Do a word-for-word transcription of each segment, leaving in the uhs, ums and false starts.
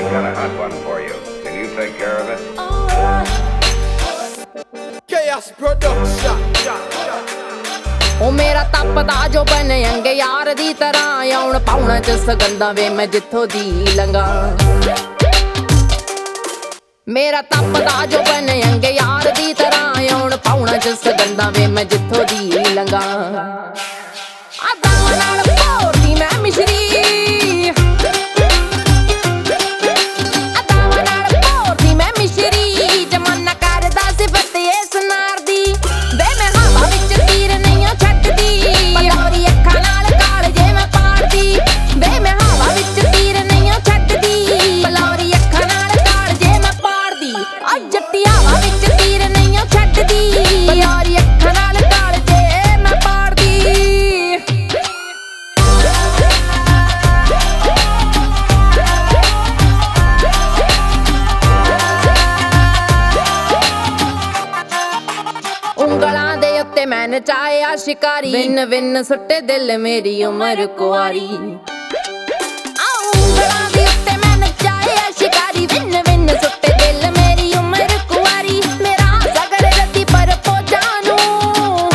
got a hot one for you. Can you take care of it? Chaos Production. ਉਹ ਮੇਰਾ ਤਪਦਾ ਜੋ ਬਨ ਅੰਗੇ ਯਾਰ ਦੀ ਤਰ੍ਹਾਂ ਆਉਣ ਪਾਉਣਾ ਚ ਸਗੰਦਾ ਵੇ ਮੈਂ ਜਿੱਥੋਂ ਦੀ ਲੰਗਾ ਮੇਰਾ ਤਪਦਾ ਜੋ ਬਨ ਅੰਗੇ ਯਾਰ ਦੀ ਤਰ੍ਹਾਂ ਆਉਣ ਪਾਉਣਾ ਚ ਸਗੰਦਾ ਵੇ ਮੈਂ ਜਿੱਥੋਂ ਦੀ ਲੰਗਾ ਆਦਾਂ ਨਾਲ ਭੋਰਦੀ ਮੈਂ ਮਿਸ਼ਰੀ ਉਂਗਲਾਂ ਦੇ ਉੱਤੇ ਮੈਂ ਨਚਾਇਆ ਸ਼ਿਕਾਰੀ ਵਿੰਨ ਵਿੰਨ ਸੁੱਟੇ ਦਿਲ ਮੇਰੀ ਉਮਰ ਕੁਆਰੀ ਆ ਉਂਗਲਾਂ ਦੇ ਉੱਤੇ ਮੈਂ ਨਚਾਇਆ ਸ਼ਿਕਾਰੀ ਵਿੰਨ ਵਿੰਨ ਸੁੱਟੇ ਦਿਲ ਮੇਰੀ ਉਮਰ ਕੁਆਰੀ ਮੇਰਾ ਸਗਰ ਰੱਦੀ ਪਰ ਪੋਜਾਂ ਨੂੰ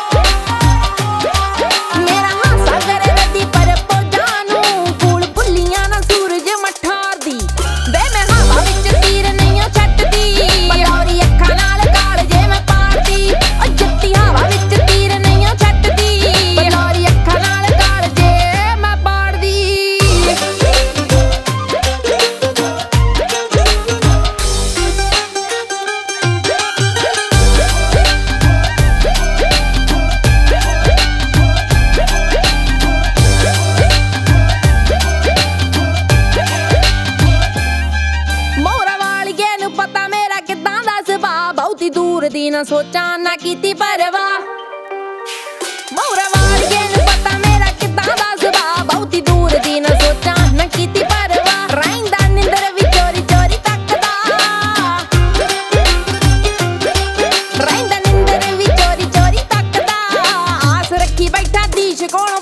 ਮੇਰਾ ਸਗਰ ਰੱਦੀ ਪਰ ਪੋਜਾਂ ਨੂੰ ਫੂਲ ਬੁੱਲੀਆਂ ਨਾ ਸੂਰਜ ਮਠਾਰਦੀ ਵੇ ਮੈਂ ਹਵਾ ਵਿੱਚ ਤੀਰ ਨਹੀਂ ਛੱਡਦੀ ਬਲੌਰੀ ਅੱਖਾਂ ਨਾਲ ਕਾਲਜੇ ਮੈਂ ਪਾੜਦੀ ਜੱਟੀ ਹਵਾ ਵਿੱਚ ਤੀਰ ਨਹੀਂ ਛੱਡਦੀ ਬਲੌਰੀ ਅੱਖਾਂ ਨਾਲ ਕਾਲਜੇ ਮੈਂ ਪਾੜਦੀ ਮੋਹਰਾ ਵਾਲੀਏ ਨੂੰ ਪਤਾ ਮੇਰਾ ਕਿੱਦਾਂ ਦਾ ਸੁਭਾਅ ਬਹੁਤੀ ਦੂਰ ਦੀ ਨਾ ਸੋਚਾਂ ਨਾ ਕੀਤੀ ਪਰਵਾਹ ਮੋਹਰਾ ਵਾਲੀਏ ਨੂੰ ਪਤਾ ਮੇਰਾ ਕਿੱਦਾਂ ਦਾ ਸੁਭਾਅ ਬਹੁਤੀ ਦੂਰ ਦੀ ਨਾ ਸੋਚਾਂ ਨਾ ਕੀਤੀ ਪਰਵਾਹ ਰਹਿੰਦਾ ਨਿੰਦਰ ਵੀ ਚੋਰੀ ਚੋਰੀ ਤੱਕਦਾ ਰਹਿੰਦਾ ਨਿੰਦਰ ਵੀ ਚੋਰੀ ਚੋਰੀ ਤੱਕਦਾ ਆਸ ਰੱਖੀ ਬੈਠਾ ਦੀਸ਼ ਕੋਲ